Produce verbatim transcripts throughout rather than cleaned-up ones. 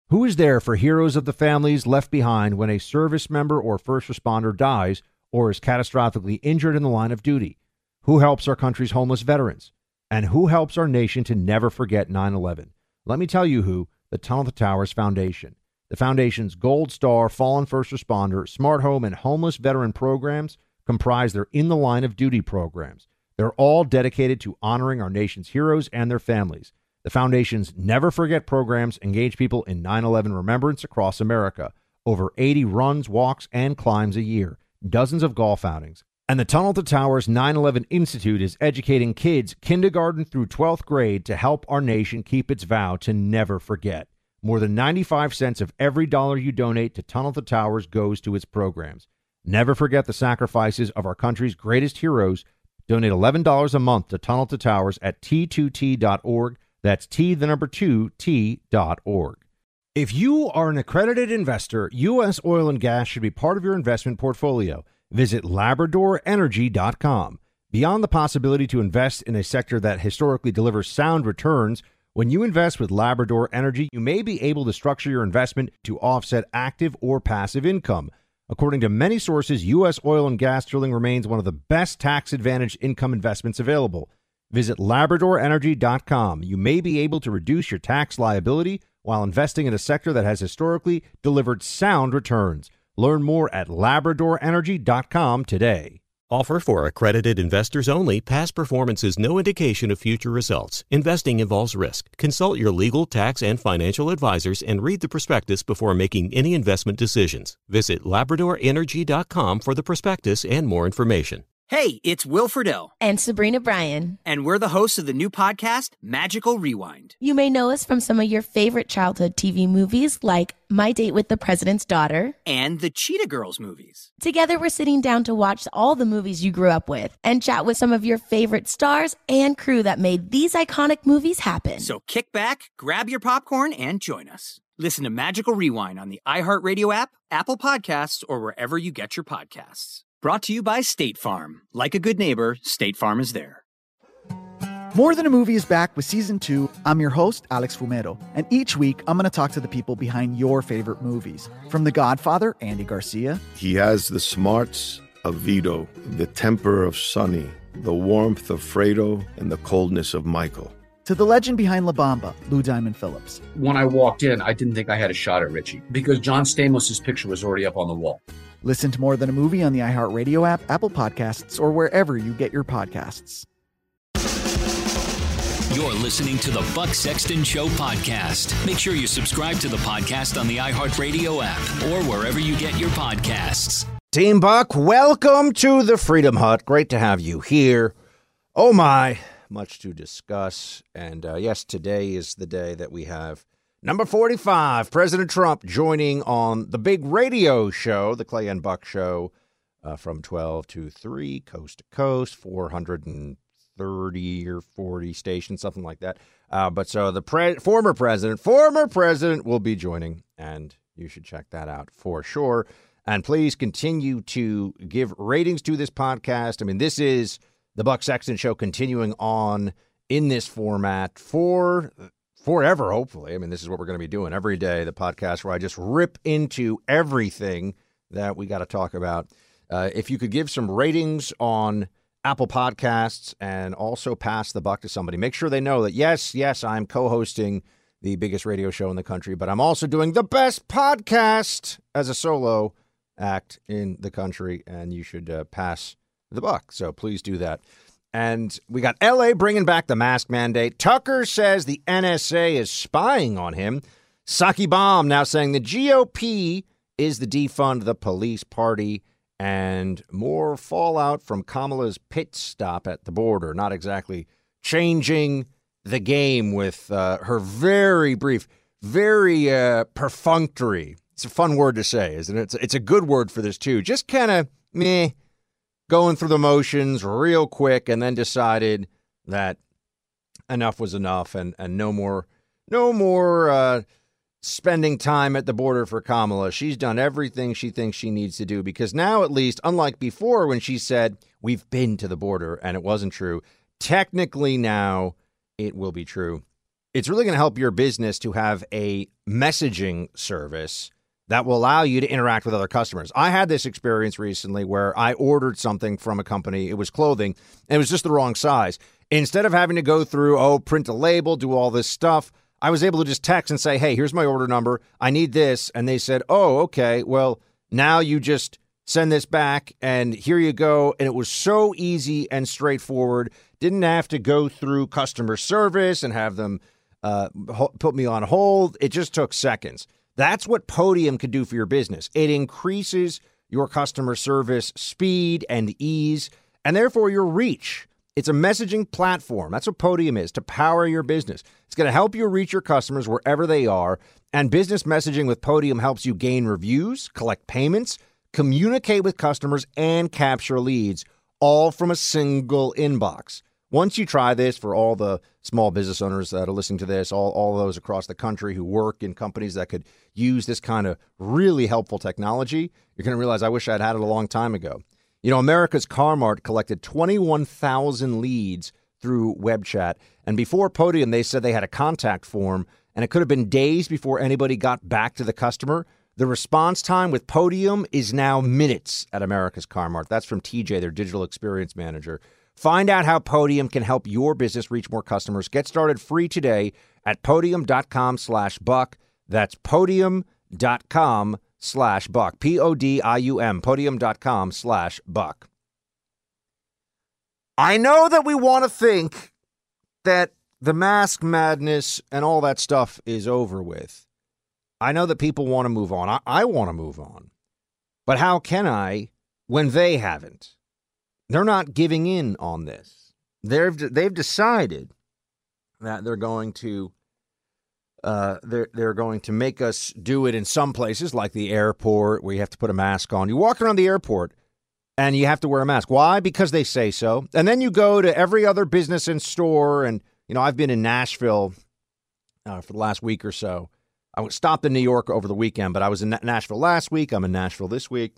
Who is there for heroes of the families left behind when a service member or first responder dies or is catastrophically injured in the line of duty? Who helps our country's homeless veterans? And who helps our nation to never forget nine eleven? Let me tell you who, the Tunnel to Towers Foundation. The Foundation's Gold Star Fallen First Responder, Smart Home, and Homeless Veteran programs comprise their In the Line of Duty programs. They're all dedicated to honoring our nation's heroes and their families. The Foundation's Never Forget programs engage people in nine eleven remembrance across America. Over eighty runs, walks, and climbs a year. Dozens of golf outings. And the Tunnel to Towers nine eleven Institute is educating kids kindergarten through twelfth grade to help our nation keep its vow to never forget. More than ninety-five cents of every dollar you donate to Tunnel to Towers goes to its programs. Never forget the sacrifices of our country's greatest heroes. Donate eleven dollars a month to Tunnel to Towers at T two T dot org. That's T, the number two, T dot org. If you are an accredited investor, U S oil and gas should be part of your investment portfolio. Visit Labrador Energy dot com. Beyond the possibility to invest in a sector that historically delivers sound returns, when you invest with Labrador Energy, you may be able to structure your investment to offset active or passive income. According to many sources, U S oil and gas drilling remains one of the best tax-advantaged income investments available. Visit Labrador Energy dot com. You may be able to reduce your tax liability while investing in a sector that has historically delivered sound returns. Learn more at Labrador Energy dot com today. Offer for accredited investors only. Past performance is no indication of future results. Investing involves risk. Consult your legal, tax, and financial advisors and read the prospectus before making any investment decisions. Visit Labrador Energy dot com for the prospectus and more information. Hey, it's Will Friedle. And Sabrina Bryan. And we're the hosts of the new podcast, Magical Rewind. You may know us from some of your favorite childhood T V movies like My Date with the President's Daughter and the Cheetah Girls movies. Together, we're sitting down to watch all the movies you grew up with and chat with some of your favorite stars and crew that made these iconic movies happen. So kick back, grab your popcorn, and join us. Listen to Magical Rewind on the iHeartRadio app, Apple Podcasts, or wherever you get your podcasts. Brought to you by State Farm. Like a good neighbor, State Farm is there. More Than a Movie is back with season two. I'm your host, Alex Fumero, and each week I'm going to talk to the people behind your favorite movies. From The Godfather, Andy Garcia. He has the smarts of Vito, the temper of Sonny, the warmth of Fredo, and the coldness of Michael. To the legend behind La Bamba, Lou Diamond Phillips. When I walked in, I didn't think I had a shot at Richie because John Stamos' picture was already up on the wall. Listen to More Than a Movie on the iHeartRadio app, Apple Podcasts, or wherever you get your podcasts. You're listening to the Buck Sexton Show podcast. Make sure you subscribe to the podcast on the iHeartRadio app or wherever you get your podcasts. Team Buck, welcome to the Freedom Hut. Great to have you here. Oh my, much to discuss. And uh, yes, today is the day that we have number forty-five, President Trump joining on the big radio show, the Clay and Buck Show, uh, from twelve to three, coast to coast, four hundred thirty or forty stations, something like that. Uh, but so the pre- former president, former president will be joining, and you should check that out for sure. And please continue to give ratings to this podcast. I mean, this is the Buck Sexton Show continuing on in this format for forever, hopefully. I mean, this is what we're going to be doing every day, the podcast where I just rip into everything that we got to talk about. Uh, if you could give some ratings on Apple Podcasts and also pass the buck to somebody, make sure they know that, yes, yes, I'm co-hosting the biggest radio show in the country, but I'm also doing the best podcast as a solo act in the country, and you should uh, pass the buck. So please do that. And we got L A bringing back the mask mandate. Tucker says the N S A is spying on him. Saki Baum now saying the G O P is the defund the police party. And more fallout from Kamala's pit stop at the border. Not exactly changing the game with uh, her very brief, very uh, perfunctory. It's a fun word to say, isn't it? It's, it's a good word for this, too. Just kind of meh, going through the motions real quick, and then decided that enough was enough, and, and no more, no more uh, spending time at the border for Kamala. She's done everything she thinks she needs to do, because now, at least, unlike before when she said, we've been to the border, and it wasn't true, technically now it will be true. it's really going to help your business to have a messaging service that will allow you to interact with other customers. I had this experience recently where I ordered something from a company. It was clothing, and it was just the wrong size. Instead of having to go through, oh, print a label, do all this stuff, I was able to just text and say, hey, here's my order number. I need this. And they said, oh, okay, well, now you just send this back, and here you go. And it was so easy and straightforward. Didn't have to go through customer service and have them uh, ho- put me on hold. It just took seconds. That's what Podium could do for your business. It increases your customer service speed and ease, and therefore your reach. It's a messaging platform. That's what Podium is, to power your business. It's going to help you reach your customers wherever they are, and business messaging with Podium helps you gain reviews, collect payments, communicate with customers, and capture leads, all from a single inbox. Once you try this, for all the small business owners that are listening to this, all, all those across the country who work in companies that could use this kind of really helpful technology, you're going to realize, I wish I'd had it a long time ago. You know, America's Car-Mart collected twenty-one thousand leads through web chat. And before Podium, they said they had a contact form, and it could have been days before anybody got back to the customer. The response time with Podium is now minutes at America's Car-Mart. That's from T J, their digital experience manager. Find out how Podium can help your business reach more customers. Get started free today at podium.com slash buck. That's podium.com slash buck. P O D I U M. Podium.com slash buck. I know that we want to think that the mask madness and all that stuff is over with. I know that people want to move on. I, I want to move on. But how can I when they haven't? They're not giving in on this. They've they've decided that they're going to uh, they're they're going to make us do it in some places, like the airport, where you have to put a mask on. You walk around the airport and you have to wear a mask. Why? Because they say so. And then you go to every other business and store. And you know, I've been in Nashville uh, for the last week or so. I stopped in New York over the weekend, but I was in Nashville last week. I'm in Nashville this week.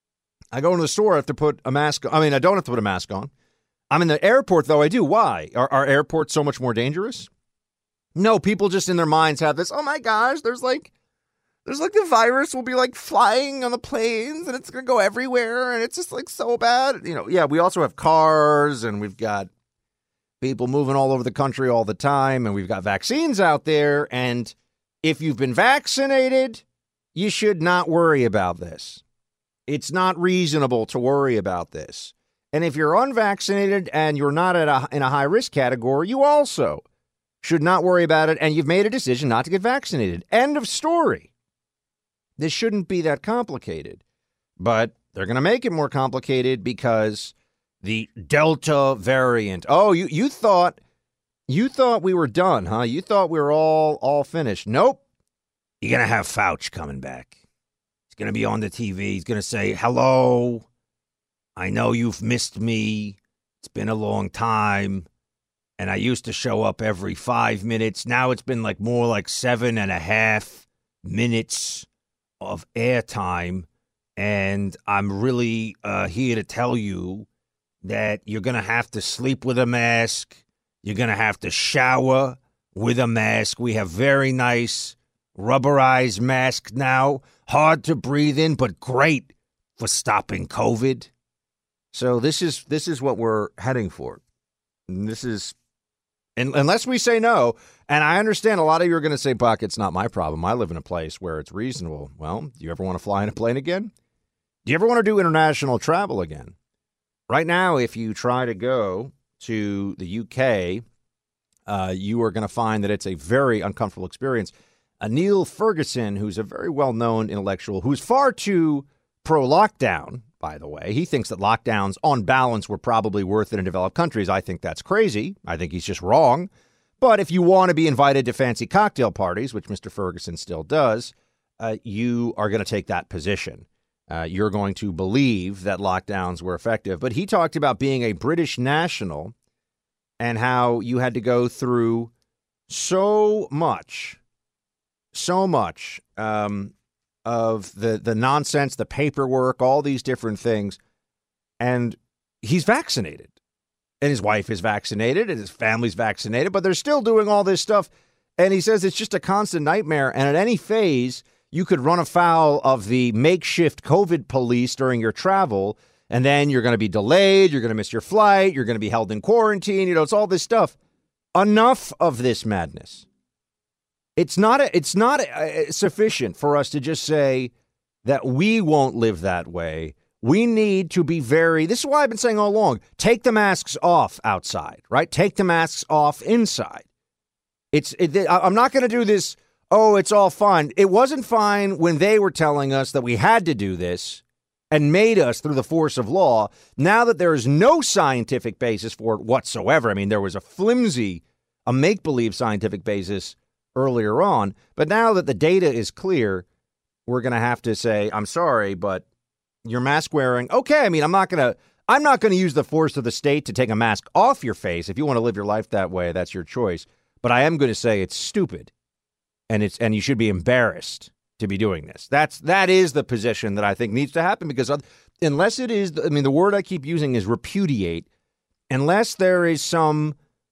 I go into the store, I have to put a mask on. I mean, I don't have to put a mask on. I'm in the airport, though, I do. Why? Are, are airports so much more dangerous? No, people just in their minds have this, oh my gosh, there's like, there's like the virus will be like flying on the planes and it's going to go everywhere and it's just like so bad. You know, yeah, we also have cars and we've got people moving all over the country all the time and we've got vaccines out there. And if you've been vaccinated, you should not worry about this. It's not reasonable to worry about this. And if you're unvaccinated and you're not at a, in a high-risk category, you also should not worry about it, and you've made a decision not to get vaccinated. End of story. This shouldn't be that complicated. But they're going to make it more complicated because the Delta variant. Oh, you, you thought you thought we were done, huh? You thought we were all, all finished. Nope. You're going to have Fauci coming back. Going to be on the T V. He's going to say, hello, I know you've missed me. It's been a long time. And I used to show up every five minutes. Now it's been like more like seven and a half minutes of airtime. And I'm really uh, here to tell you that you're going to have to sleep with a mask. You're going to have to shower with a mask. We have very nice rubberized masks now. Hard to breathe in, but great for stopping COVID. So this is this is what we're heading for. And this is, and unless we say no, and I understand a lot of you are going to say, Buck, it's not my problem. I live in a place where it's reasonable. Well, do you ever want to fly in a plane again? Do you ever want to do international travel again? Right now, if you try to go to the U K, uh, you are going to find that it's a very uncomfortable experience. Uh, Neil Ferguson, who's a very well-known intellectual, who's far too pro-lockdown, by the way. He thinks that lockdowns, on balance, were probably worth it in developed countries. I think that's crazy. I think he's just wrong. But if you want to be invited to fancy cocktail parties, which Mister Ferguson still does, uh, you are going to take that position. Uh, you're going to believe that lockdowns were effective. But he talked about being a British national and how you had to go through so much So much um, of the, the nonsense, the paperwork, all these different things. And he's vaccinated. And his wife is vaccinated and his family's vaccinated. But they're still doing all this stuff. And he says it's just a constant nightmare. And at any phase, you could run afoul of the makeshift COVID police during your travel. And then you're going to be delayed. You're going to miss your flight. You're going to be held in quarantine. You know, it's all this stuff. Enough of this madness. It's not a, it's not a, sufficient for us to just say that we won't live that way. We need to be very, this is why I've been saying all along, take the masks off outside, right? Take the masks off inside. It's, it, I'm not going to do this, oh, it's all fine. It wasn't fine when they were telling us that we had to do this and made us through the force of law. Now that there is no scientific basis for it whatsoever, I mean, there was a flimsy, a make-believe scientific basis earlier on, but now that the data is clear, we're going to have to say, I'm sorry, but your mask wearing, okay, I mean, I'm not going to, I'm not going to use the force of the state to take a mask off your face. If you want to live your life that way, that's your choice. But I am going to say it's stupid, and it's and you should be embarrassed to be doing this. That's that is the position that I think needs to happen, because unless it is, I mean, the word I keep using is repudiate. Unless there is some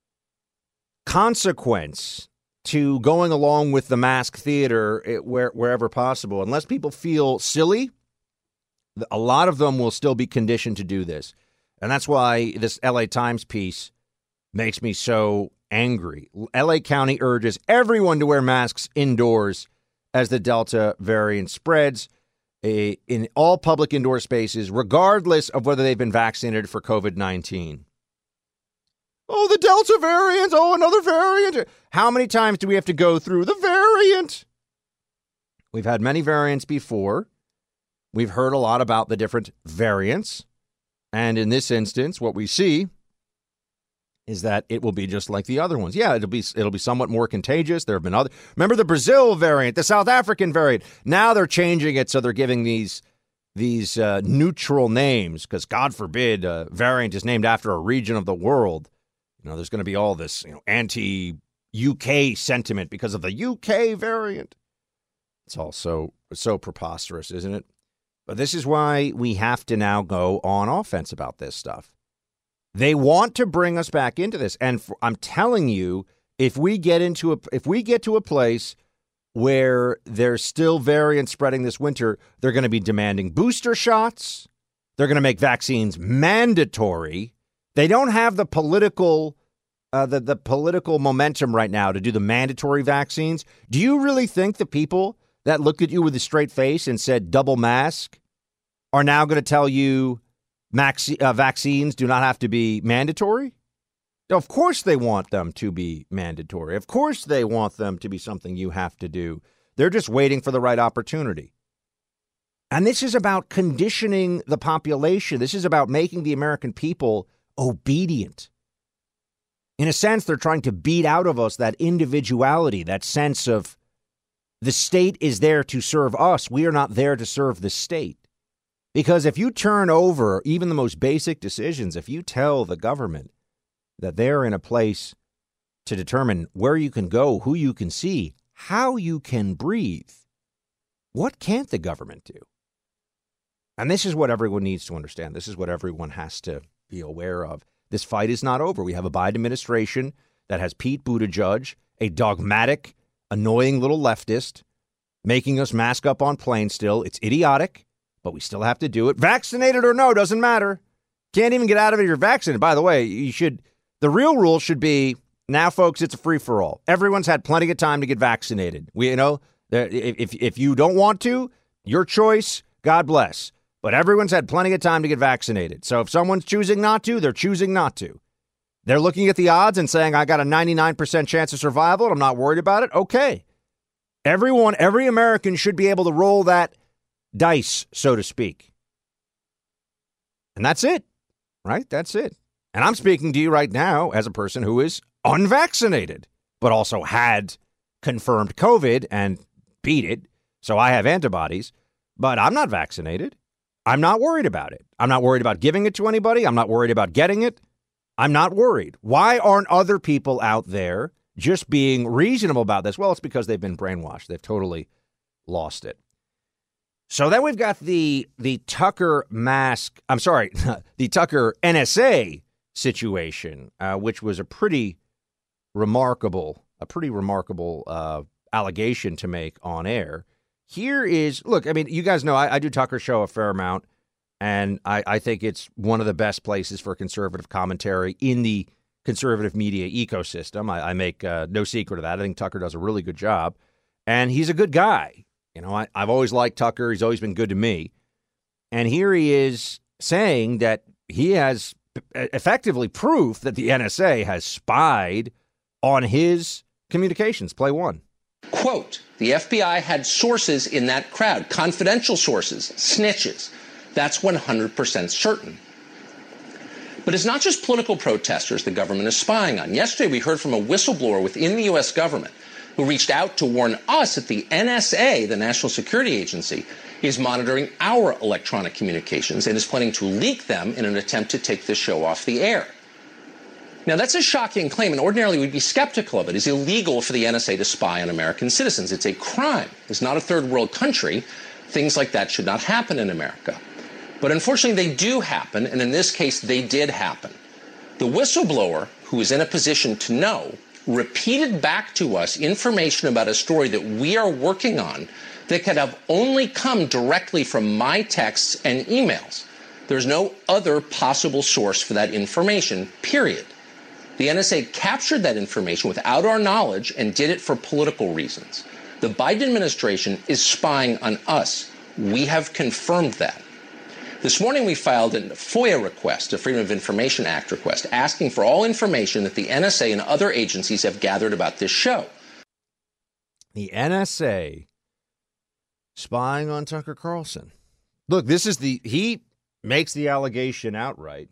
consequence to going along with the mask theater where, wherever possible, unless people feel silly, a lot of them will still be conditioned to do this. And that's why this L A Times piece makes me so angry. L A County urges everyone to wear masks indoors as the Delta variant spreads a, in all public indoor spaces, regardless of whether they've been vaccinated for COVID nineteen. Oh, the Delta variant. Oh, another variant. How many times do we have to go through the variant? We've had many variants before. We've heard a lot about the different variants. And in this instance, what we see is that it will be just like the other ones. Yeah, it'll be it'll be somewhat more contagious. There have been other. Remember the Brazil variant, the South African variant. Now they're changing it, so they're giving these these uh, neutral names, because God forbid a variant is named after a region of the world. You know, there's going to be all this, you know, anti-U K sentiment because of the U K variant. It's all so so preposterous, isn't it? But this is why we have to now go on offense about this stuff. They want to bring us back into this. And for, I'm telling you, if we get into a, if we get to a place where there's still variants spreading this winter, they're going to be demanding booster shots. They're going to make vaccines mandatory. They don't have the political, uh, the, the political momentum right now to do the mandatory vaccines. Do you really think the people that looked at you with a straight face and said double mask are now going to tell you Max, uh, vaccines do not have to be mandatory? Of course they want them to be mandatory. Of course they want them to be something you have to do. They're just waiting for the right opportunity. And this is about conditioning the population. This is about making the American people obedient. In a sense, they're trying to beat out of us that individuality, that sense of the state is there to serve us. We are not there to serve the state. Because if you turn over even the most basic decisions, if you tell the government that they're in a place to determine where you can go, who you can see, how you can breathe, what can't the government do? And this is what everyone needs to understand. This is what everyone has to be aware of. This fight is not over. We have a Biden administration that has Pete Buttigieg, a dogmatic, annoying little leftist, making us mask up on planes still. It's idiotic. But we still have to do it. Vaccinated or no, doesn't matter. Can't even get out of it if you're vaccinated. By the way, you should. The real rule should be, now, folks, it's a free-for-all. Everyone's had plenty of time to get vaccinated. We, you know, if if you don't want to, your choice, God bless. But everyone's had plenty of time to get vaccinated. So if someone's choosing not to, they're choosing not to. They're looking at the odds and saying, I got a ninety-nine percent chance of survival and I'm not worried about it. Okay. Everyone, every American should be able to roll that dice, so to speak. And that's it, right? That's it. And I'm speaking to you right now as a person who is unvaccinated, but also had confirmed COVID and beat it. So I have antibodies, but I'm not vaccinated. I'm not worried about it. I'm not worried about giving it to anybody. I'm not worried about getting it. I'm not worried. Why aren't other people out there just being reasonable about this? Well, it's because they've been brainwashed. They've totally lost it. So then we've got the the Tucker mask, I'm sorry, the Tucker N S A situation, uh, which was a pretty remarkable a pretty remarkable uh, allegation to make on air. Here is, look, I mean, you guys know I, I do Tucker Show a fair amount, and I, I think it's one of the best places for conservative commentary in the conservative media ecosystem. I, I make uh, no secret of that. I think Tucker does a really good job, and he's a good guy. You know, I, I've always liked Tucker. He's always been good to me. And here he is saying that he has effectively proof that the N S A has spied on his communications. Play one. Quote, the F B I had sources in that crowd, confidential sources, snitches. That's one hundred percent certain. But it's not just political protesters the government is spying on. Yesterday, we heard from a whistleblower within the U S government who reached out to warn us that the N S A, the National Security Agency, is monitoring our electronic communications and is planning to leak them in an attempt to take the show off the air. Now, that's a shocking claim, and ordinarily we'd be skeptical of it. It's illegal for the N S A to spy on American citizens. It's a crime. It's not a third world country. Things like that should not happen in America. But unfortunately, they do happen, and in this case, they did happen. The whistleblower, who is in a position to know, repeated back to us information about a story that we are working on that could have only come directly from my texts and emails. There's no other possible source for that information, period. The N S A captured that information without our knowledge and did it for political reasons. The Biden administration is spying on us. We have confirmed that. This morning we filed a FOIA request, a Freedom of Information Act request, asking for all information that the N S A and other agencies have gathered about this show. The N S A spying on Tucker Carlson. Look, this is the, he makes the allegation outright.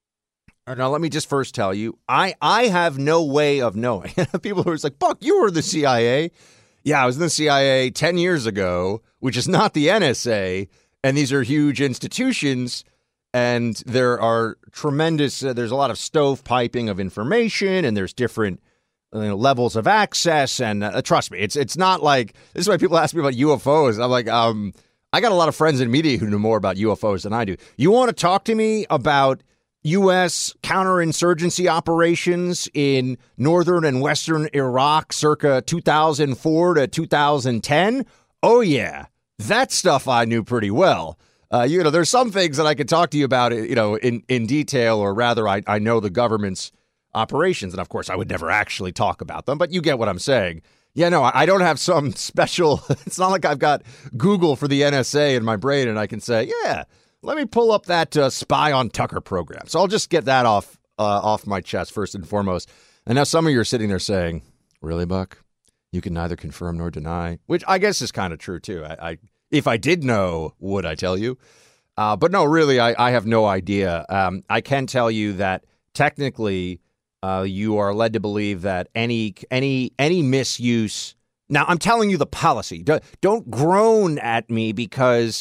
Now, let me just first tell you, I, I have no way of knowing. People who are like, Buck, you were the C I A. Yeah, I was in the C I A ten years ago, which is not the N S A. And these are huge institutions, and there are tremendous, uh, there's a lot of stovepiping of information, and there's different you know, levels of access. And uh, trust me, it's it's not like, this is why people ask me about U F Os. I'm like, um, I got a lot of friends in media who know more about U F Os than I do. You want to talk to me about U S counterinsurgency operations in northern and western Iraq circa two thousand four to two thousand ten? Oh, yeah. That stuff I knew pretty well. Uh, you know, there's some things that I could talk to you about, you know, in, in detail, or rather, I, I know the government's operations. And of course, I would never actually talk about them. But you get what I'm saying. Yeah, no, I don't have some special. It's not like I've got Google for the N S A in my brain and I can say, yeah, let me pull up that uh, Spy on Tucker program. So I'll just get that off uh, off my chest first and foremost. And now some of you are sitting there saying, really, Buck? You can neither confirm nor deny, which I guess is kind of true, too. I, I if I did know, would I tell you? Uh, but no, really, I, I have no idea. Um, I can tell you that technically uh, you are led to believe that any any any misuse. Now, I'm telling you the policy. Don't, don't groan at me because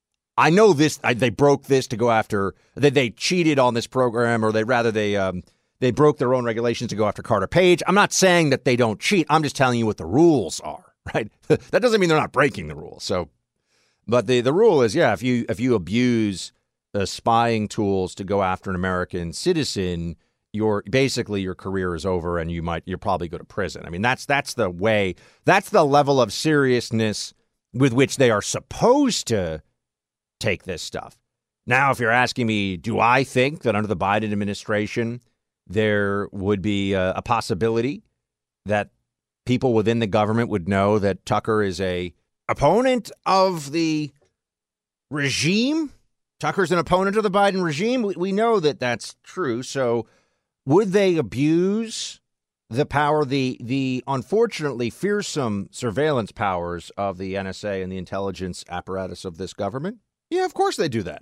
I know this. I, they broke this to go after that. They, they cheated on this program, or they rather they. Um, They broke their own regulations to go after Carter Page. I'm not saying that they don't cheat. I'm just telling you what the rules are, right? That doesn't mean they're not breaking the rules. So, but the, the rule is, yeah, if you if you abuse the spying tools to go after an American citizen, your basically your career is over, and you might you'll probably go to prison. I mean, that's that's the way. That's the level of seriousness with which they are supposed to take this stuff. Now, if you're asking me, do I think that under the Biden administration there would be a, a possibility that people within the government would know that Tucker is a opponent of the regime? Tucker's an opponent of the Biden regime. We, we know that that's true. So would they abuse the power, the the unfortunately fearsome surveillance powers of the N S A and the intelligence apparatus of this government? Yeah, of course they do that.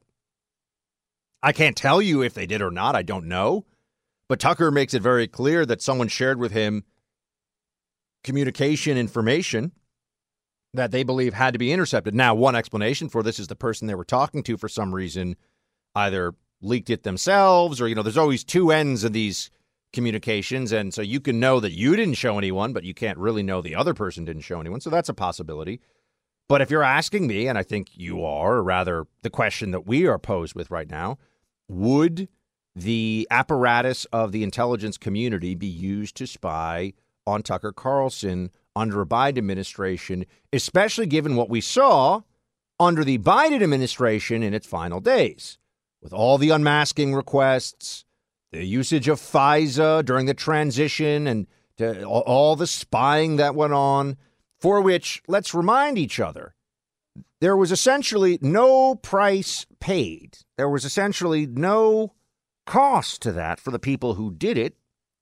I can't tell you if they did or not. I don't know. But Tucker makes it very clear that someone shared with him communication information that they believe had to be intercepted. Now, one explanation for this is the person they were talking to, for some reason, either leaked it themselves or, you know, there's always two ends of these communications. And so you can know that you didn't show anyone, but you can't really know the other person didn't show anyone. So that's a possibility. But if you're asking me, and I think you are, or rather the question that we are posed with right now, would the apparatus of the intelligence community be used to spy on Tucker Carlson under a Biden administration, especially given what we saw under the Biden administration in its final days, with all the unmasking requests, the usage of FISA during the transition, and to all the spying that went on, for which, let's remind each other, there was essentially no price paid. There was essentially no cost to that for the people who did it.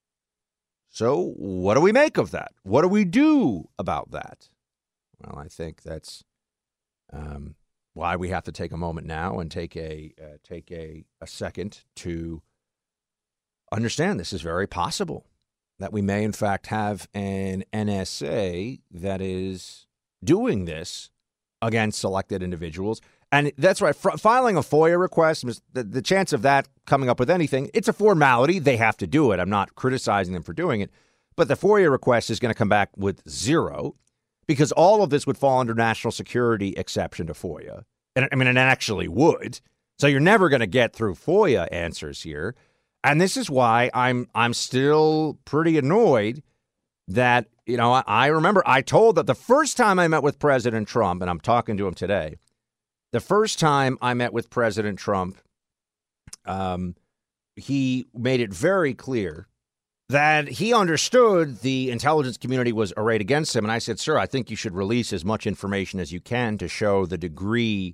So what do we make of that? What do we do about that? Well, I think that's um, why we have to take a moment now and take a uh, take a, a second to understand this is very possible, that we may in fact have an N S A that is doing this against selected individuals. And that's right, F- filing a FOIA request, the, the chance of that coming up with anything, it's a formality. They have to do it. I'm not criticizing them for doing it. But the FOIA request is going to come back with zero, because all of this would fall under national security exception to FOIA. And I mean, it actually would. So you're never going to get through FOIA answers here. And this is why I'm I'm still pretty annoyed that, you know, I, I remember I told that the first time I met with President Trump, and I'm talking to him today, the first time I met with President Trump, um, he made it very clear that he understood the intelligence community was arrayed against him. And I said, sir, I think you should release as much information as you can to show the degree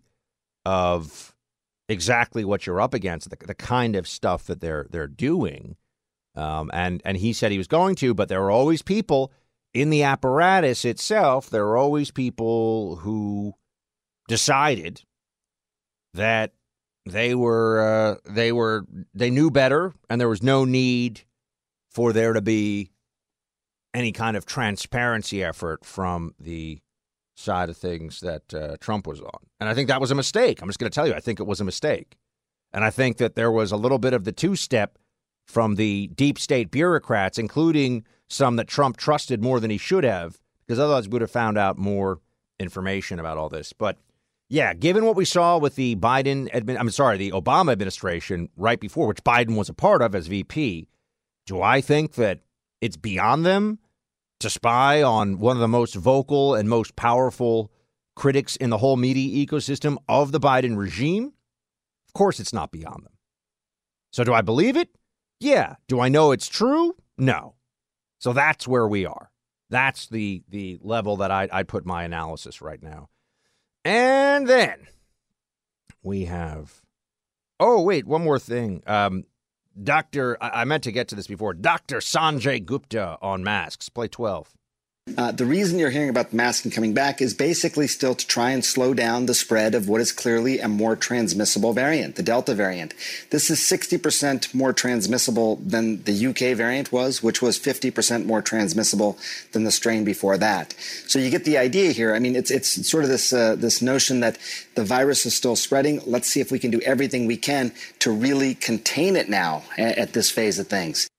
of exactly what you're up against, the, the kind of stuff that they're they're doing. Um, and, and he said he was going to, but there are always people in the apparatus itself. There are always people who decided that they were uh, they were they knew better, and there was no need for there to be any kind of transparency effort from the side of things that uh, Trump was on. And I think that was a mistake. I'm just going to tell you, I think it was a mistake. And I think that there was a little bit of the two-step from the deep state bureaucrats, including some that Trump trusted more than he should have, because otherwise we would have found out more information about all this. But yeah, given what we saw with the Biden, admin, I'm sorry, the Obama administration right before, which Biden was a part of as V P, do I think that it's beyond them to spy on one of the most vocal and most powerful critics in the whole media ecosystem of the Biden regime? Of course it's not beyond them. So do I believe it? Yeah. Do I know it's true? No. So that's where we are. That's the the level that I, I'd put my analysis right now. And then we have, oh, wait, one more thing. Um, Doctor, I, I meant to get to this before, Doctor Sanjay Gupta on masks. Play twelve. Uh, the reason you're hearing about the masking coming back is basically still to try and slow down the spread of what is clearly a more transmissible variant, the Delta variant. This is sixty percent more transmissible than the U K variant was, which was fifty percent more transmissible than the strain before that. So you get the idea here. I mean, it's it's sort of this uh, this notion that the virus is still spreading. Let's see if we can do everything we can to really contain it now at, at this phase of things.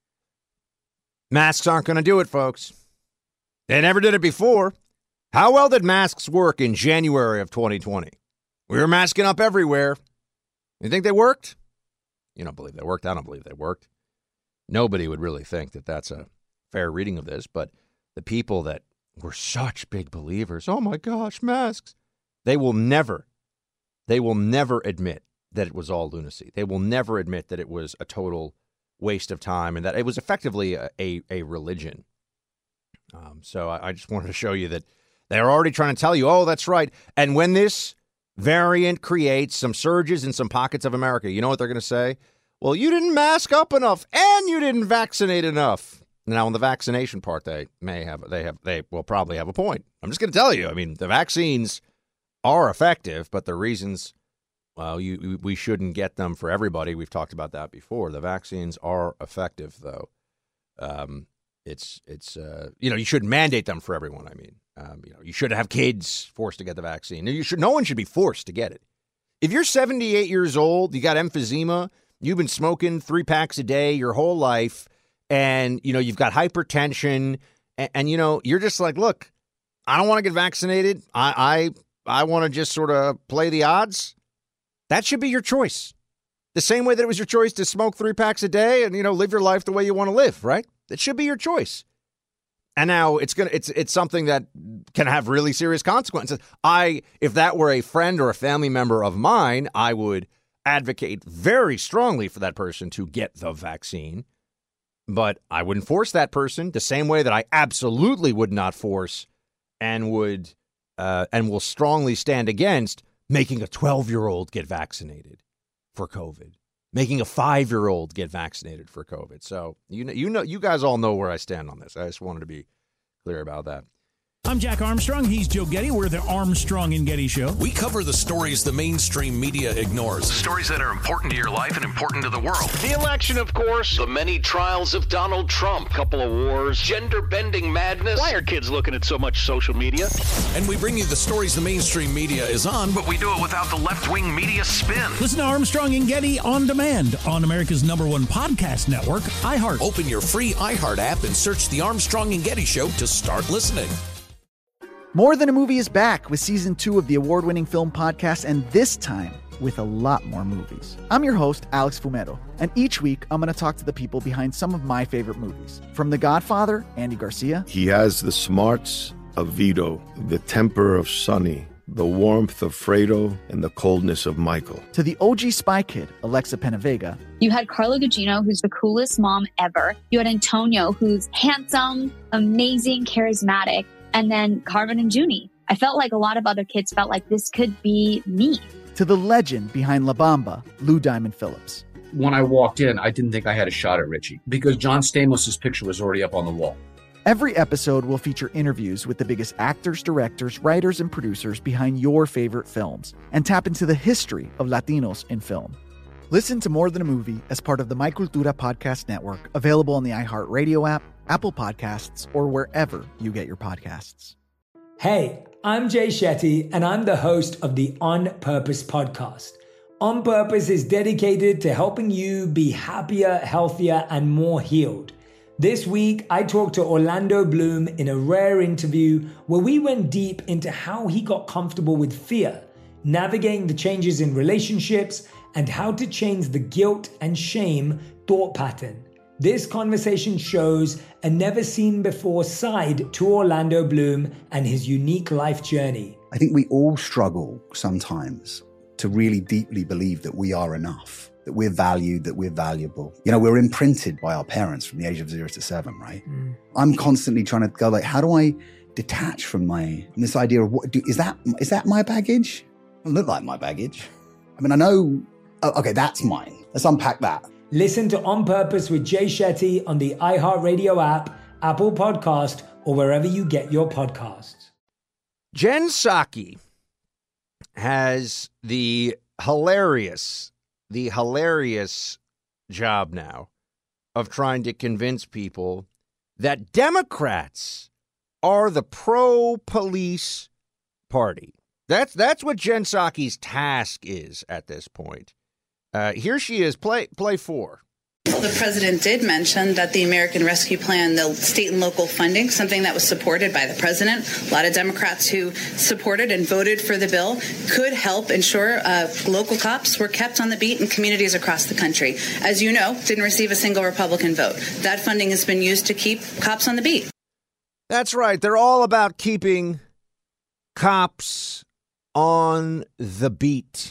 Masks aren't going to do it, folks. They never did it before. How well did masks work in January of twenty twenty? We were masking up everywhere. You think they worked? You don't believe they worked. I don't believe they worked. Nobody would really think that that's a fair reading of this, but the people that were such big believers, oh my gosh, masks, they will never, they will never admit that it was all lunacy. They will never admit that it was a total waste of time and that it was effectively a, a, a religion. Um, so I, I just wanted to show you that they're already trying to tell you, oh, that's right. And when this variant creates some surges in some pockets of America, you know what they're going to say? Well, you didn't mask up enough and you didn't vaccinate enough. Now, on the vaccination part, they may have, they have, they will probably have a point. I'm just going to tell you, I mean, the vaccines are effective, but the reasons, well, you, we shouldn't get them for everybody. We've talked about that before. The vaccines are effective, though. Um, It's, it's uh, you know, you shouldn't mandate them for everyone. I mean, um, you know, you shouldn't have kids forced to get the vaccine. You should, no one should be forced to get it. If you're seventy-eight years old, you got emphysema, you've been smoking three packs a day your whole life, and, you know, you've got hypertension, and, and you know, you're just like, look, I don't want to get vaccinated. I, I, I want to just sort of play the odds. That should be your choice. The same way that it was your choice to smoke three packs a day and, you know, live your life the way you want to live, right? That should be your choice. And now it's gonna it's it's something that can have really serious consequences. I if that were a friend or a family member of mine, I would advocate very strongly for that person to get the vaccine. But I wouldn't force that person the same way that I absolutely would not force and would uh, and will strongly stand against making a twelve-year-old get vaccinated for COVID, making a five-year-old get vaccinated for COVID. So you know, you know, you guys all know where I stand on this. I just wanted to be clear about that. I'm Jack Armstrong. He's Joe Getty. We're the Armstrong and Getty Show. We cover the stories the mainstream media ignores. Stories that are important to your life and important to the world. The election, of course. The many trials of Donald Trump. Couple of wars. Gender-bending madness. Why are kids looking at so much social media? And we bring you the stories the mainstream media is on, but we do it without the left-wing media spin. Listen to Armstrong and Getty on demand on America's number one podcast network, iHeart. Open your free iHeart app and search The Armstrong and Getty Show to start listening. More Than a Movie is back with season two of the award-winning film podcast, and this time with a lot more movies. I'm your host, Alex Fumero, and each week I'm going to talk to the people behind some of my favorite movies. From The Godfather, Andy Garcia. He has the smarts of Vito, the temper of Sonny, the warmth of Fredo, and the coldness of Michael. To the O G Spy Kid, Alexa Penavega. You had Carla Gugino, who's the coolest mom ever. You had Antonio, who's handsome, amazing, charismatic. And then Carmen and Junie. I felt like a lot of other kids felt like this could be me. To the legend behind La Bamba, Lou Diamond Phillips. When I walked in, I didn't think I had a shot at Richie because John Stamos' picture was already up on the wall. Every episode will feature interviews with the biggest actors, directors, writers, and producers behind your favorite films and tap into the history of Latinos in film. Listen to More Than a Movie as part of the My Cultura Podcast Network, available on the iHeartRadio app, Apple Podcasts, or wherever you get your podcasts. Hey, I'm Jay Shetty, and I'm the host of the On Purpose podcast. On Purpose is dedicated to helping you be happier, healthier, and more healed. This week, I talked to Orlando Bloom in a rare interview where we went deep into how he got comfortable with fear, navigating the changes in relationships, and how to change the guilt and shame thought pattern. This conversation shows a never-seen-before side to Orlando Bloom and his unique life journey. I think we all struggle sometimes to really deeply believe that we are enough, that we're valued, that we're valuable. You know, we're imprinted by our parents from the age of zero to seven, right? Mm. I'm constantly trying to go like, how do I detach from my from this idea of what do, is that is that my baggage? It doesn't look like my baggage. I mean, I know. Oh, okay, that's mine. Let's unpack that. Listen to On Purpose with Jay Shetty on the iHeartRadio app, Apple Podcast, or wherever you get your podcasts. Jen Psaki has the hilarious, the hilarious job now of trying to convince people that Democrats are the pro-police party. That's that's what Jen Psaki's task is at this point. Uh, here she is. Play play four. The president did mention that the American Rescue Plan, the state and local funding, something that was supported by the president, a lot of Democrats who supported and voted for the bill, could help ensure uh, local cops were kept on the beat in communities across the country. As you know, didn't receive a single Republican vote. That funding has been used to keep cops on the beat. That's right. They're all about keeping cops on the beat.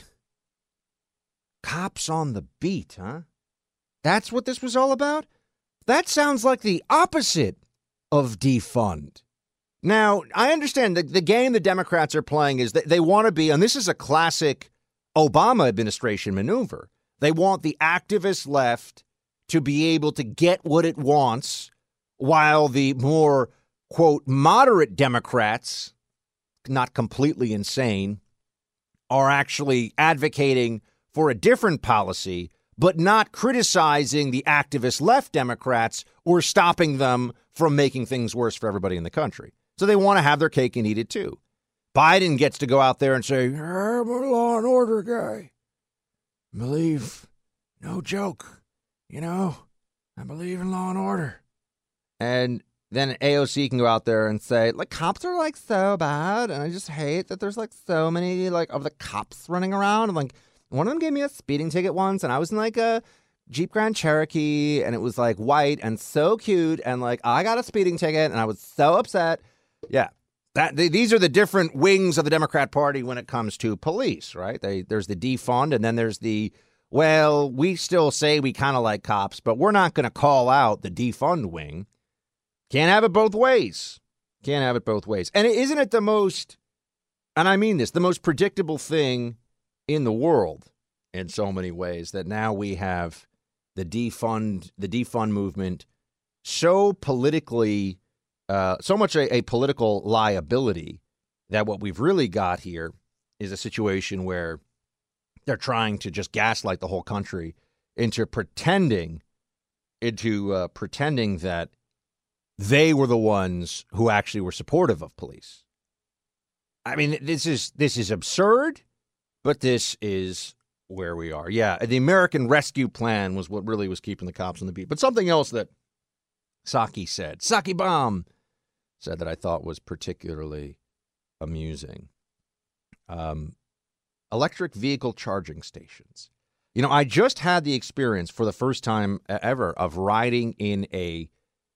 Cops on the beat, huh? That's what this was all about? That sounds like the opposite of defund. Now, I understand the, the game the Democrats are playing is that they want to be, and this is a classic Obama administration maneuver. They want the activist left to be able to get what it wants, while the more, quote, moderate Democrats, not completely insane, are actually advocating for a different policy, but not criticizing the activist left Democrats or stopping them from making things worse for everybody in the country. So they want to have their cake and eat it too. Biden gets to go out there and say, I'm a law and order guy. I believe, no joke, you know, I believe in law and order. And then A O C can go out there and say, like, cops are like so bad. And I just hate that there's like so many like of the cops running around. And like, one of them gave me a speeding ticket once, and I was in like a Jeep Grand Cherokee, and it was like white and so cute, and like I got a speeding ticket, and I was so upset. Yeah, that th- these are the different wings of the Democrat Party when it comes to police, right? They there's the defund, and then there's the well, we still say we kind of like cops, but we're not going to call out the defund wing. Can't have it both ways. Can't have it both ways. And isn't it the most, and I mean this, the most predictable thing in the world in so many ways that now we have the defund, the defund movement so politically, uh, so much a, a political liability that what we've really got here is a situation where they're trying to just gaslight the whole country into pretending, into uh, pretending that they were the ones who actually were supportive of police. I mean, this is this is absurd, but this is where we are. Yeah, the American Rescue Plan was what really was keeping the cops on the beat. But something else that Psaki said, Psaki Bomb said that I thought was particularly amusing. Um, electric vehicle charging stations. You know, I just had the experience for the first time ever of riding in a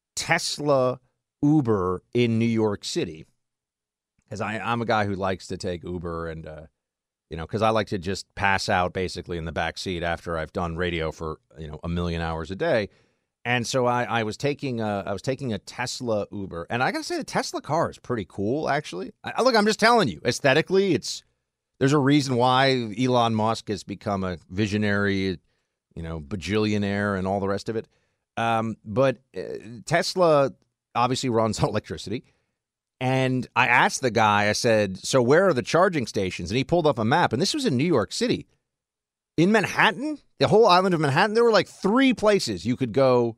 Tesla Uber in New York City. Because I'm a guy who likes to take Uber and, uh, you know, because I like to just pass out basically in the back seat after I've done radio for, you know, a million hours a day. And so I, I was taking a, I was taking a Tesla Uber, and I got to say the Tesla car is pretty cool, actually. I, look, I'm just telling you, aesthetically, it's there's a reason why Elon Musk has become a visionary, you know, bajillionaire and all the rest of it. Um, but uh, Tesla obviously runs on electricity. And I asked the guy, I said, so where are the charging stations? And he pulled up a map, and this was in New York City. In Manhattan, the whole island of Manhattan, there were like three places you could go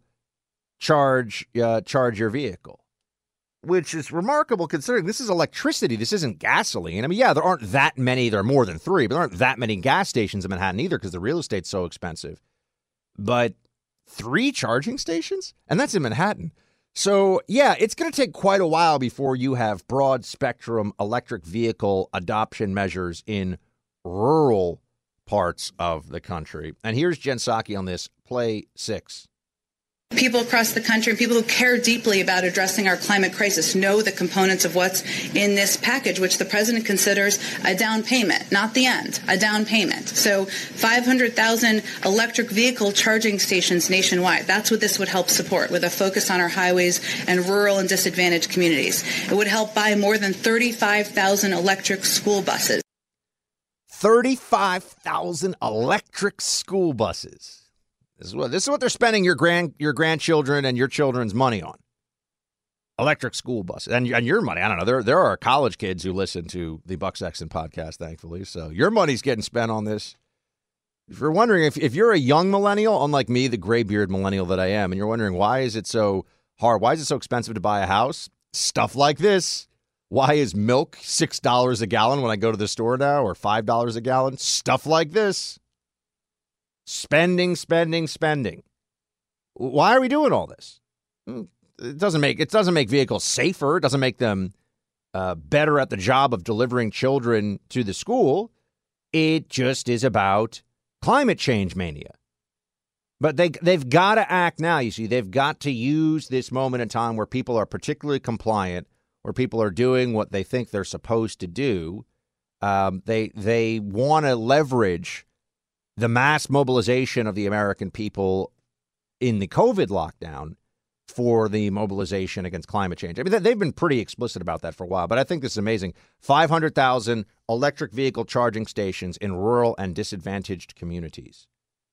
charge uh, charge your vehicle, which is remarkable considering this is electricity. This isn't gasoline. I mean, yeah, there aren't that many. There are more than three, but there aren't that many gas stations in Manhattan either because the real estate's so expensive. But three charging stations? And that's in Manhattan. So, yeah, it's going to take quite a while before you have broad spectrum electric vehicle adoption measures in rural parts of the country. And here's Jen Psaki on this. Play six. People across the country and people who care deeply about addressing our climate crisis know the components of what's in this package, which the president considers a down payment, not the end, a down payment. So five hundred thousand electric vehicle charging stations nationwide. That's what this would help support, with a focus on our highways and rural and disadvantaged communities. It would help buy more than thirty-five thousand electric school buses. thirty-five thousand electric school buses. This is what this is what they're spending your grand your grandchildren and your children's money on. Electric school buses and and your money. I don't know. There there are college kids who listen to the Buck Sexton podcast, thankfully. So your money's getting spent on this. If you're wondering if if you're a young millennial, unlike me, the gray-beard millennial that I am, and you're wondering why is it so hard? Why is it so expensive to buy a house? Stuff like this. Why is milk six dollars a gallon when I go to the store now, or five dollars a gallon? Stuff like this. Spending, spending, spending. Why are we doing all this? It doesn't make it doesn't make vehicles safer. It doesn't make them uh, better at the job of delivering children to the school. It just is about climate change mania. But they they've got to act now. You see, they've got to use this moment in time where people are particularly compliant, where people are doing what they think they're supposed to do. Um, they they want to leverage the mass mobilization of the American people in the COVID lockdown for the mobilization against climate change. I mean, they've been pretty explicit about that for a while, but I think this is amazing. five hundred thousand electric vehicle charging stations in rural and disadvantaged communities.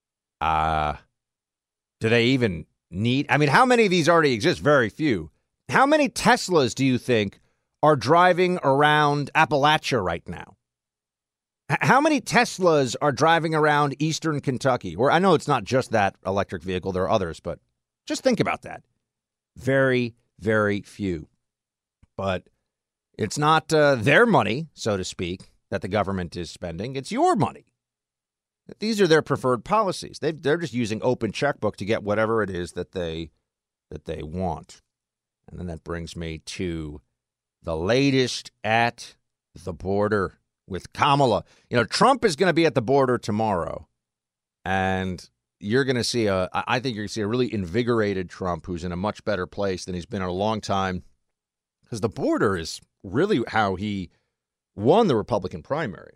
Uh, do they even need? I mean, how many of these already exist? Very few. How many Teslas do you think are driving around Appalachia right now? How many Teslas are driving around eastern Kentucky? Or I know it's not just that electric vehicle. There are others, but just think about that. Very, very few. But it's not uh, their money, so to speak, that the government is spending. It's your money. These are their preferred policies. They've, they're just using open checkbook to get whatever it is that they that they want. And then that brings me to the latest at the border with Kamala. You know, Trump is going to be at the border tomorrow. And you're going to see a, I think you're going to see a really invigorated Trump who's in a much better place than he's been in a long time, because the border is really how he won the Republican primary.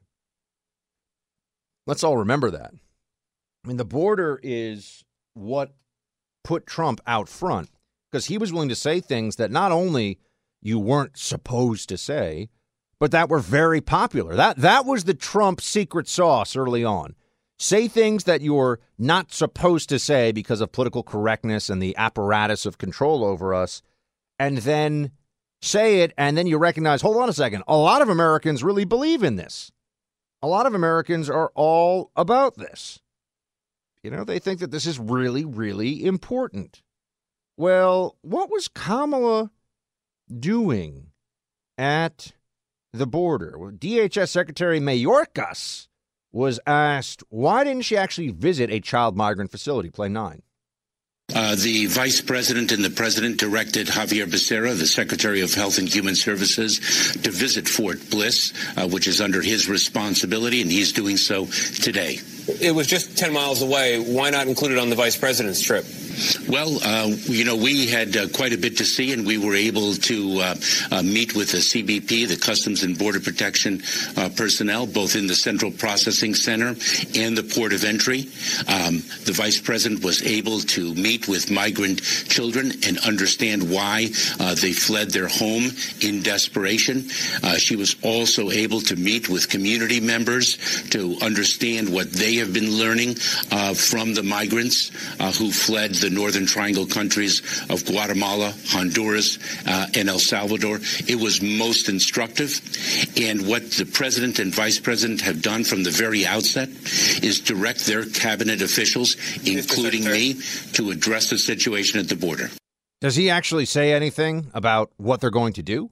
Let's all remember that. I mean, the border is what put Trump out front, because he was willing to say things that not only you weren't supposed to say, but that were very popular. That that was the Trump secret sauce early on. Say things that you're not supposed to say because of political correctness and the apparatus of control over us, and then say it, and then you recognize, hold on a second, a lot of Americans really believe in this. A lot of Americans are all about this. You know, they think that this is really, really important. Well, what was Kamala doing at the border? Well, D H S Secretary Mayorkas was asked, why didn't she actually visit a child migrant facility? Play nine. Uh, the vice president and the president directed Javier Becerra, the Secretary of Health and Human Services, to visit Fort Bliss, uh, which is under his responsibility, and he's doing so today. It was just ten miles away. Why not include it on the vice president's trip? Well, uh, you know, we had uh, quite a bit to see, and we were able to uh, uh, meet with the C B P, the Customs and Border Protection uh, personnel, both in the Central Processing Center and the port of entry. Um, the vice president was able to meet with migrant children and understand why uh, they fled their home in desperation. Uh, she was also able to meet with community members to understand what they have been learning uh, from the migrants uh, who fled the Northern Triangle countries of Guatemala, Honduras, uh, and El Salvador. It was most instructive. And what the president and vice president have done from the very outset is direct their cabinet officials, including me, to address the situation at the border. Does he actually say anything about what they're going to do?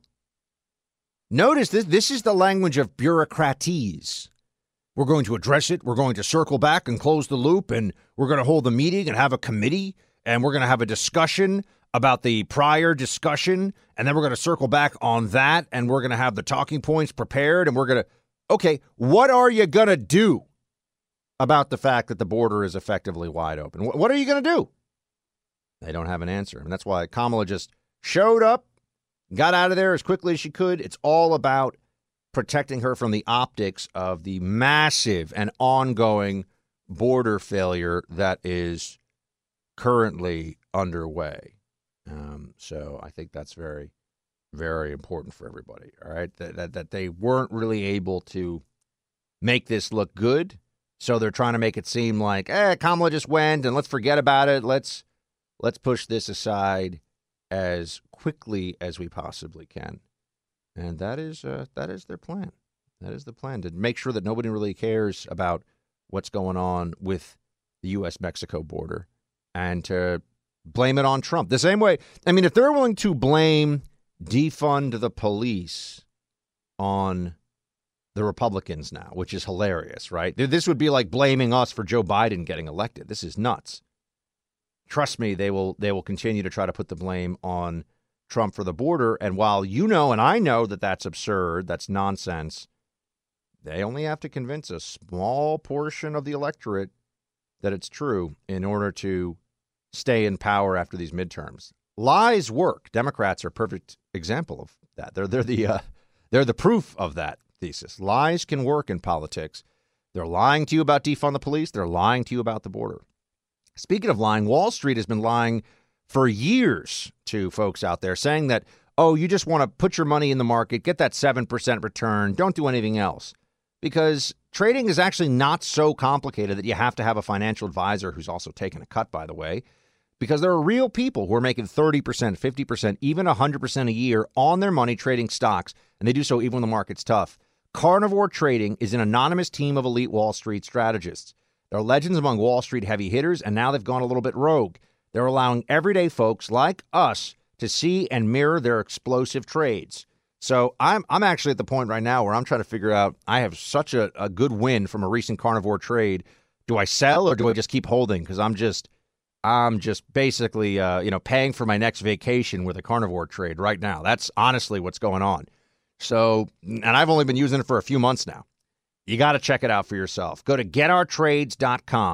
Notice this, this is the language of bureaucratese. We're going to address it. We're going to circle back and close the loop, and we're going to hold a meeting and have a committee, and we're going to have a discussion about the prior discussion, and then we're going to circle back on that, and we're going to have the talking points prepared, and we're going to, okay, what are you going to do about the fact that the border is effectively wide open? What are you going to do? They don't have an answer, and that's why Kamala just showed up, got out of there as quickly as she could. It's all about protecting her from the optics of the massive and ongoing border failure that is currently underway. Um, so I think that's very, very important for everybody, all right, that, that, that they weren't really able to make this look good. So they're trying to make it seem like, eh, Kamala just went and let's forget about it. Let's let's push this aside as quickly as we possibly can. And that is uh, that is their plan. That is the plan, to make sure that nobody really cares about what's going on with the U S Mexico border and to blame it on Trump. The same way, I mean, if they're willing to blame, defund the police on the Republicans now, which is hilarious, right? This would be like blaming us for Joe Biden getting elected. This is nuts. Trust me, they will they will continue to try to put the blame on Trump for the border. And while you know and I know that that's absurd, that's nonsense, they only have to convince a small portion of the electorate that it's true in order to stay in power after these midterms. Lies work. Democrats are a perfect example of that. They're they're the uh, they're the proof of that thesis. Lies can work in politics. They're lying to you about defund the police. They're lying to you about the border. Speaking of lying, Wall Street has been lying for years to folks out there, saying that, oh, you just want to put your money in the market, get that seven percent return, don't do anything else. Because trading is actually not so complicated that you have to have a financial advisor who's also taking a cut, by the way, because there are real people who are making thirty percent, fifty percent, even one hundred percent a year on their money trading stocks, and they do so even when the market's tough. Carnivore Trading is an anonymous team of elite Wall Street strategists. They're legends among Wall Street heavy hitters, and now they've gone a little bit rogue. They're allowing everyday folks like us to see and mirror their explosive trades. So I'm I'm actually at the point right now where I'm trying to figure out, I have such a, a good win from a recent carnivore trade. Do I sell or do I just keep holding? Because I'm just I'm just basically uh, you know paying for my next vacation with a carnivore trade right now. That's honestly what's going on. So, and I've only been using it for a few months now. You got to check it out for yourself. Go to get our trades dot com.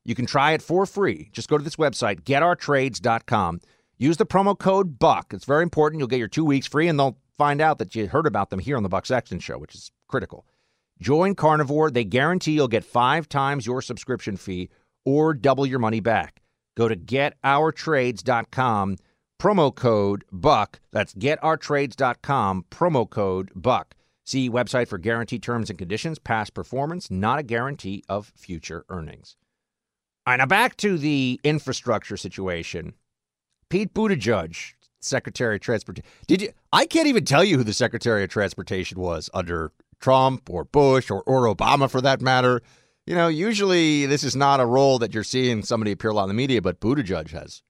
You can try it for free. Just go to this website, get our trades dot com. Use the promo code BUCK. It's very important. You'll get your two weeks free, and they'll find out that you heard about them here on the Buck Sexton Show, which is critical. Join Carnivore. They guarantee you'll get five times your subscription fee or double your money back. Go to get our trades dot com, promo code BUCK. That's get our trades dot com, promo code BUCK. See website for guaranteed terms and conditions. Past performance, not a guarantee of future earnings. All right, now back to the infrastructure situation. Pete Buttigieg, Secretary of Transportation. Did you? I can't even tell you who the Secretary of Transportation was under Trump or Bush or, or Obama, for that matter. You know, usually this is not a role that you're seeing somebody appear a lot in the media, but Buttigieg has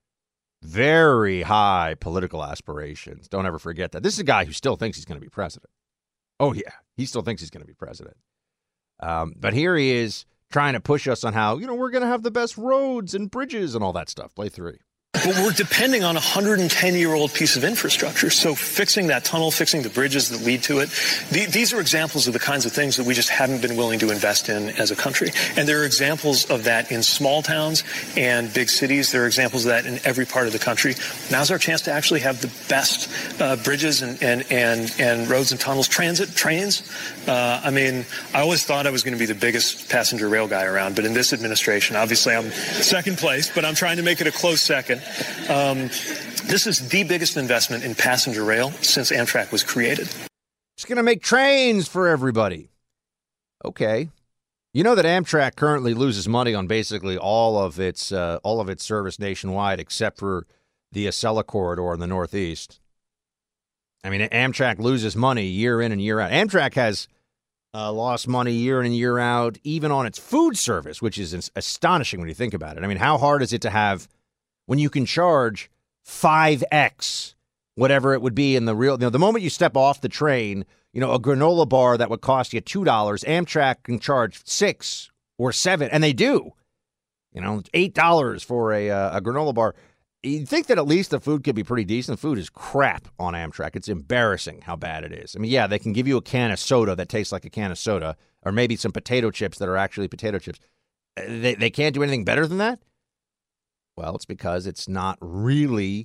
very high political aspirations. Don't ever forget that. This is a guy who still thinks he's going to be president. Oh, yeah. He still thinks he's going to be president. Um, but here he is trying to push us on how, you know, we're going to have the best roads and bridges and all that stuff. Play three. But we're depending on a one hundred ten year old piece of infrastructure. So fixing that tunnel, fixing the bridges that lead to it, the, these are examples of the kinds of things that we just haven't been willing to invest in as a country. And there are examples of that in small towns and big cities. There are examples of that in every part of the country. Now's our chance to actually have the best uh, bridges and, and, and, and roads and tunnels. Transit, trains. Uh, I mean, I always thought I was going to be the biggest passenger rail guy around, but in this administration, obviously I'm second place, but I'm trying to make it a close second. Um, this is the biggest investment in passenger rail since Amtrak was created. It's going to make trains for everybody. Okay. You know that Amtrak currently loses money on basically all of its uh, all of its service nationwide, except for the Acela corridor in the Northeast. I mean, Amtrak loses money year in and year out. Amtrak has uh, lost money year in and year out, even on its food service, which is astonishing when you think about it. I mean, how hard is it to have when you can charge five X whatever it would be in the real, you know, the moment you step off the train, you know, a granola bar that would cost you two dollars, Amtrak can charge six or seven, and they do. You know, eight dollars for a, uh, a granola bar. You'd think that at least the food could be pretty decent. Food is crap on Amtrak. It's embarrassing how bad it is. I mean, yeah, they can give you a can of soda that tastes like a can of soda, or maybe some potato chips that are actually potato chips. They, they can't do anything better than that? Well, it's because it's not really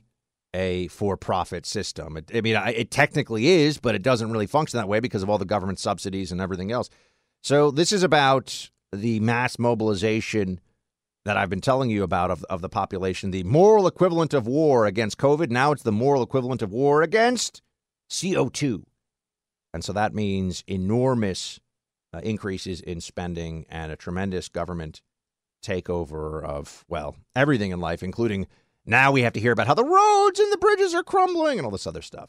a for-profit system. It, I mean, it technically is, but it doesn't really function that way because of all the government subsidies and everything else. So this is about the mass mobilization that I've been telling you about of, of the population, the moral equivalent of war against COVID. Now it's the moral equivalent of war against C O two. And so that means enormous uh, increases in spending and a tremendous government takeover of, well, everything in life, including now we have to hear about how the roads and the bridges are crumbling and all this other stuff.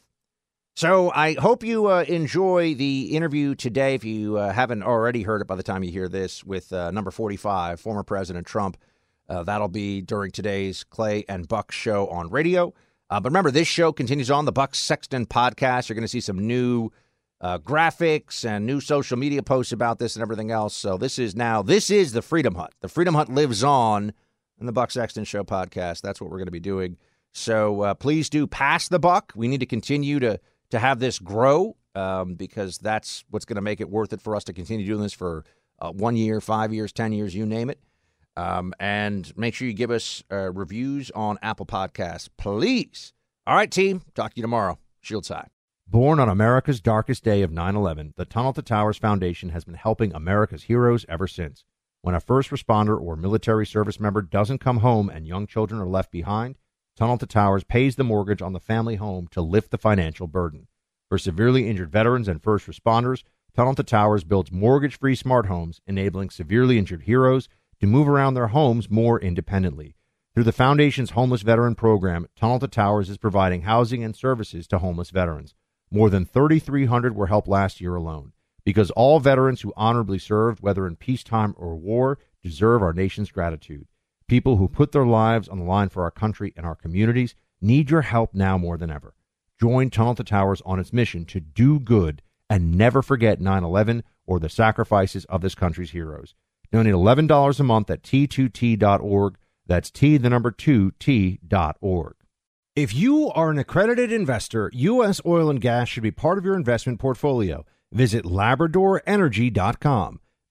So I hope you uh, enjoy the interview today, if you uh, haven't already heard it by the time you hear this, with uh, number forty-five, former President Trump. Uh, that'll be during today's Clay and Buck show on radio. Uh, but remember, this show continues on the Buck Sexton podcast. You're going to see some new Uh, graphics and new social media posts about this and everything else. So this is now, this is the Freedom Hut. The Freedom Hut lives on in the Buck Sexton Show podcast. That's what we're going to be doing. So uh, please do pass the buck. We need to continue to to have this grow um, because that's what's going to make it worth it for us to continue doing this for uh, one year, five years, ten years, you name it. Um, and make sure you give us uh, reviews on Apple Podcasts, please. All right, team. Talk to you tomorrow. Shields high. Born on America's darkest day of nine eleven, the Tunnel to Towers Foundation has been helping America's heroes ever since. When a first responder or military service member doesn't come home and young children are left behind, Tunnel to Towers pays the mortgage on the family home to lift the financial burden. For severely injured veterans and first responders, Tunnel to Towers builds mortgage-free smart homes, enabling severely injured heroes to move around their homes more independently. Through the Foundation's Homeless Veteran Program, Tunnel to Towers is providing housing and services to homeless veterans. More than thirty-three hundred were helped last year alone. Because all veterans who honorably served, whether in peacetime or war, deserve our nation's gratitude. People who put their lives on the line for our country and our communities need your help now more than ever. Join Tunnel to Towers on its mission to do good and never forget nine eleven or the sacrifices of this country's heroes. Donate eleven dollars a month at T two T dot org. That's T, the number two, T dot org. If you are an accredited investor, U S oil and gas should be part of your investment portfolio. Visit Labrador Energy dot com.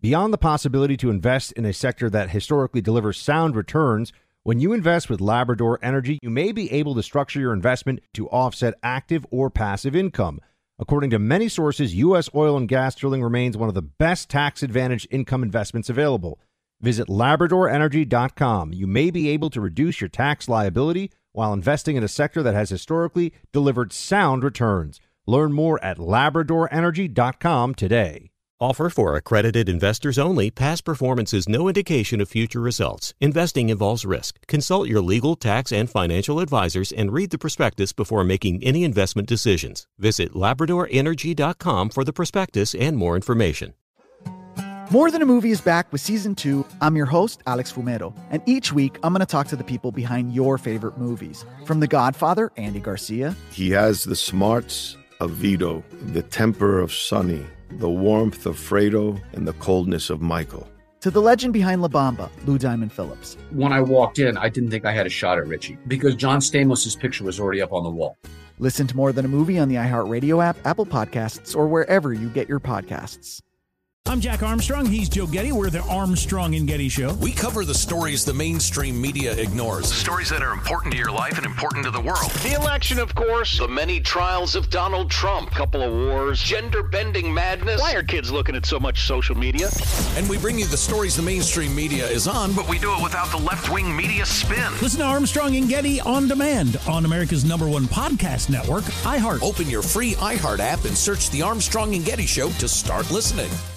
Beyond the possibility to invest in a sector that historically delivers sound returns, when you invest with Labrador Energy, you may be able to structure your investment to offset active or passive income. According to many sources, U S oil and gas drilling remains one of the best tax-advantaged income investments available. Visit Labrador Energy dot com. You may be able to reduce your tax liability while investing in a sector that has historically delivered sound returns. Learn more at Labrador Energy dot com today. Offer for accredited investors only. Past performance is no indication of future results. Investing involves risk. Consult your legal, tax, and financial advisors and read the prospectus before making any investment decisions. Visit Labrador Energy dot com for the prospectus and more information. More Than a Movie is back with season two. I'm your host, Alex Fumero, and each week I'm going to talk to the people behind your favorite movies. From The Godfather, Andy Garcia. He has the smarts of Vito, the temper of Sonny, the warmth of Fredo, and the coldness of Michael. To the legend behind La Bamba, Lou Diamond Phillips. When I walked in, I didn't think I had a shot at Richie because John Stamos' picture was already up on the wall. Listen to More Than a Movie on the iHeartRadio app, Apple Podcasts, or wherever you get your podcasts. I'm Jack Armstrong. He's Joe Getty. We're the Armstrong and Getty Show. We cover the stories the mainstream media ignores. Stories that are important to your life and important to the world. The election, of course. The many trials of Donald Trump. Couple of wars. Gender-bending madness. Why are kids looking at so much social media? And we bring you the stories the mainstream media is on, but we do it without the left-wing media spin. Listen to Armstrong and Getty on demand on America's number one podcast network, iHeart. Open your free iHeart app and search The Armstrong and Getty Show to start listening.